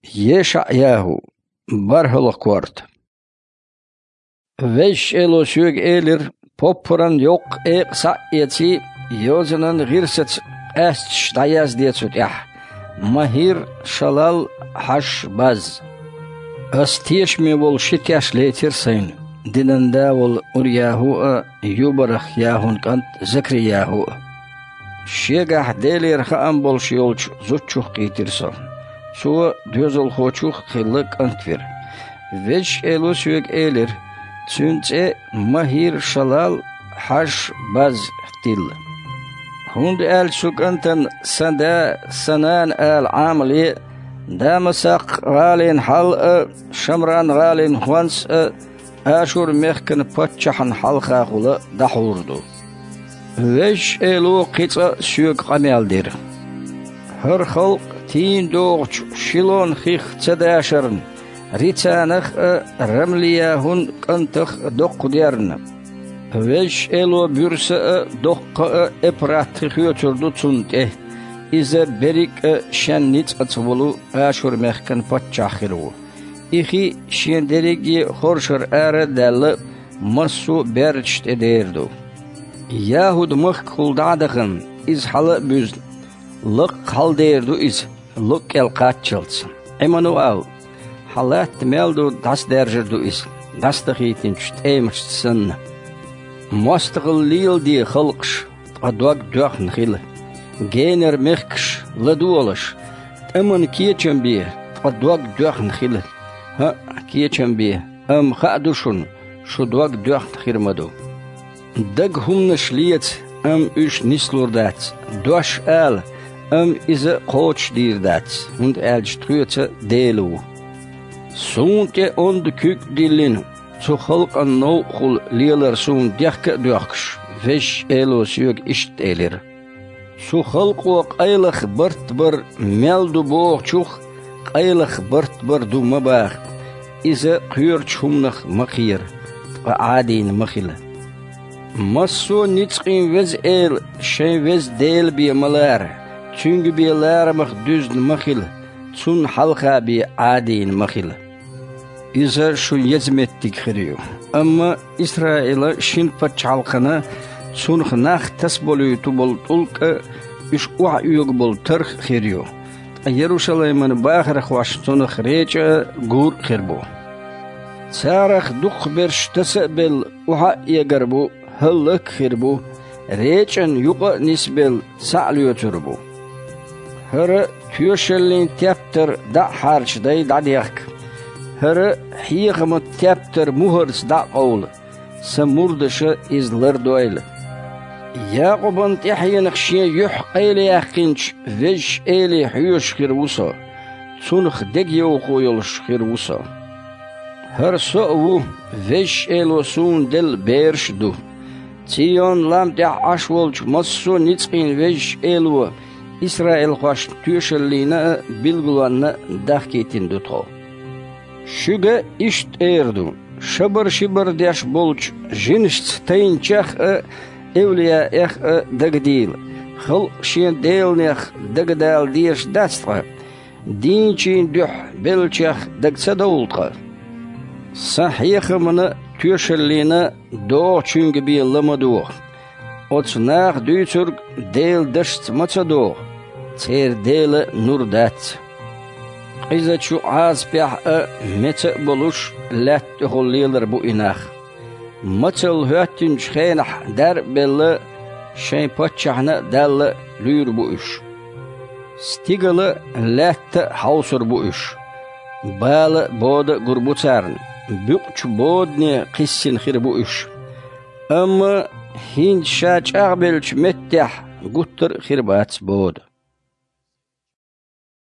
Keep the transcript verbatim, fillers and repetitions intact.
Yesha'yahu barhılık kvart. Veş elo sög elir poppuran yok ek sa eti yozanan girsat est dayaz diyetsut yah. Mahir şalal haş baz. Astiyeş mi vol şityaş letir sayın. Dinanda vol uryahu yubarah yahun kant Zakriyahu. Şegah delir xaam bol şiyolç zutçuh qitirsa. Suwa dözol xoçuh xillik antver. Veç elo sög elir Tünce mahir şalal haş baz til. Hund el sukantan sanda sanan el amli damasak galin hal şamran galin hwans aşur mehken patçahan halqa qula dahurdu. Veş elo qitsa sög qameldir. Her xalq tin doğç şilon xix çadaşarın Ritsanıx ramliyahun kantıx doqdiyarın. Veş elo bürse doqqa epratı xiyoturdu tsunte. İze berik şennit atvolu aşur mehken patçaxiru. İxi şenderigi horşur ara dalı masu berçt ederdu. Yahud mıx kuldadığın iz halı büz. Lık halderdu iz. Lık el qaçılsın. Emanuel. Halat meldu das dergerdu is. Das de gitinst emersten. Mostgel liel die xalqsh. Adwag duagn khil. Gener meksh laduolish. Eman kiechembi. Adwag duagn khil. Ha kiechembi. Am khadushun. Shudwag duagn khirmadu. Dag humnish liet am üsh nislurdat. Duash al am ize qoch dirdat. Und elstrüte delu. Soonte on de kuk dilin, zo halk an nou gul leeler zoon dikke duaks, vesh elo sög isht elir. Zo halk ook eilig bart bar meldu boog tjoch, eilig bart bar du mabaag, ize kuurtsch humnach makir, wa adin makile. Masso nitschin wez el, shen wez deel bi malar, tjungu bi laramach düzn makile, tsun halka bi adin makile. İza şu yezmettik xiriyo. Amma İsrail'a şin paçalqana sunx nax tas boluytu bol tulqa iş uğa uyug bol tarx xiriyo. Yeruşalayman bağır xwaş sunx reça gur xirbo. Sarax duq berş tasabel uğa yegarbu hallik xirbo. Reçan yuqa nisbel sa'liyoturbu. Hara tüyoşellin teptir da harçday dadiyaq. Her hiyğımı teptir muhırs da qavl. Samurdışa izler doyl. Yaqubun tihyin xşiye yuh qayli yaqinç veş eli hüyüş xirvusa. Sunx deg yoqu yolş xirvusa. Her so'u veş elo sun del berşdu. Tion lam te aşvolç massu nitsqin veş elo İsrail qaş tüşellina bilgulanna dahketin duto. Şüge işt erdu. Şabır şibır deş bolç. Jinşt tayinçaq evliya ex dagdil. Xıl şen delnech dagdal deş dastra. Dinçin düh belçaq dagsadolqa. Sahiyxımını tüşellina doğ çüngü bir lamaduq. Otsnaq düçürg del dasht matsadoq. Ter del nurdat. İza şu az pah mete boluş lat holliler bu inah. Matel hötün şenah der belli şey paçahna dal lür bu iş. Stigalı lat hausur bu iş. Bal bod gurbutarn. Bükç bodni qissin xir bu iş. Amma hind şaç ağbelç mettah guttur xirbat bod.